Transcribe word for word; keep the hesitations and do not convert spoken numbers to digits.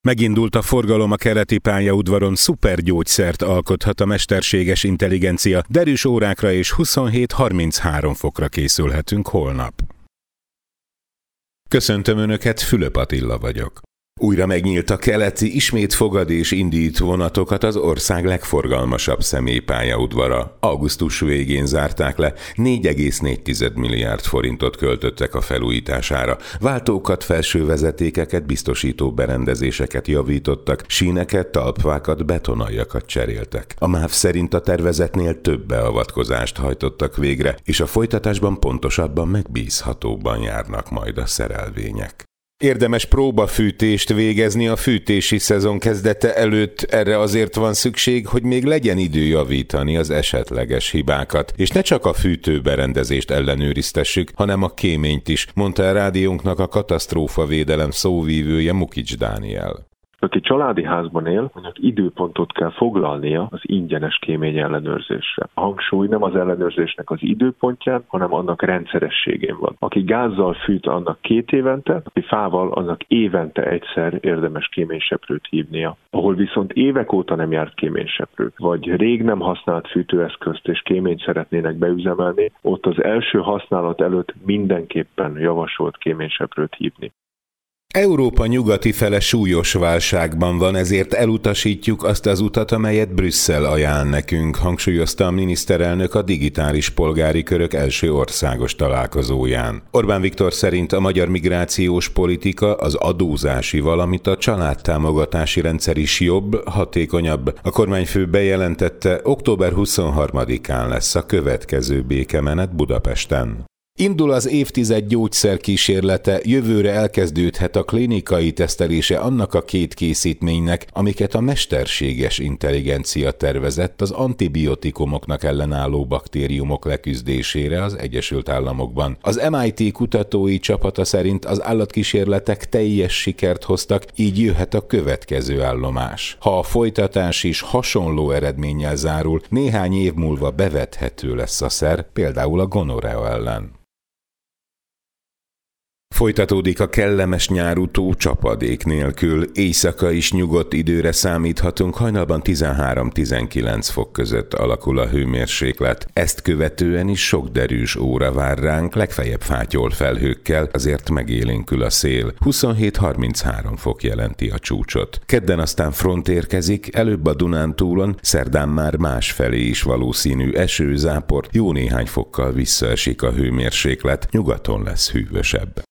Megindult a forgalom a keleti pályaudvaron, szupergyógyszert alkothat a mesterséges intelligencia. Derűs órákra és huszonhét harminchárom fokra készülhetünk holnap. Köszöntöm Önöket, Fülöp Attila vagyok. Újra megnyílt a keleti, ismét fogad és indít vonatokat az ország legforgalmasabb személypályaudvara. Augusztus végén zárták le, négy egész négy milliárd forintot költöttek a felújítására. Váltókat, felső vezetékeket, biztosító berendezéseket javítottak, síneket, talpvákat, betonaljakat cseréltek. A MÁV szerint a tervezetnél több beavatkozást hajtottak végre, és a folytatásban pontosabban, megbízhatóbban járnak majd a szerelvények. Érdemes próbafűtést végezni a fűtési szezon kezdete előtt, erre azért van szükség, hogy még legyen idő javítani az esetleges hibákat, és ne csak a fűtőberendezést ellenőriztessük, hanem a kéményt is, mondta a rádiónknak a katasztrófavédelem szóvívője, Mukics Dániel. Aki családi házban él, annak időpontot kell foglalnia az ingyenes kémény ellenőrzésre. A hangsúly nem az ellenőrzésnek az időpontján, hanem annak rendszerességén van. Aki gázzal fűt, annak két évente, aki fával, annak évente egyszer érdemes kéményseprőt hívnia. Ahol viszont évek óta nem járt kéményseprő, vagy rég nem használt fűtőeszközt és kéményt szeretnének beüzemelni, ott az első használat előtt mindenképpen javasolt kéményseprőt hívni. Európa nyugati fele súlyos válságban van, ezért elutasítjuk azt az utat, amelyet Brüsszel ajánl nekünk, hangsúlyozta a miniszterelnök a digitális polgári körök első országos találkozóján. Orbán Viktor szerint a magyar migrációs politika, az adózási, valamint a családtámogatási rendszer is jobb, hatékonyabb. A kormányfő bejelentette, október huszonharmadikán lesz a következő békemenet Budapesten. Indul az évtized gyógyszerkísérlete, jövőre elkezdődhet a klinikai tesztelése annak a két készítménynek, amiket a mesterséges intelligencia tervezett az antibiotikumoknak ellenálló baktériumok leküzdésére az Egyesült Államokban. Az em i té kutatói csapata szerint az állatkísérletek teljes sikert hoztak, így jöhet a következő állomás. Ha a folytatás is hasonló eredménnyel zárul, néhány év múlva bevethető lesz a szer, például a gonorea ellen. Folytatódik a kellemes nyárutó csapadék nélkül, éjszaka is nyugodt időre számíthatunk, hajnalban tizenhárom-tizenkilenc fok között alakul a hőmérséklet. Ezt követően is sok derűs óra vár ránk, legfeljebb fátyol felhőkkel, azért megélénkül a szél. huszonhét harminchárom fok jelenti a csúcsot. Kedden aztán front érkezik, előbb a Dunántúlon, szerdán már másfelé is valószínű eső, zápor, jó néhány fokkal visszaesik a hőmérséklet, nyugaton lesz hűvösebb.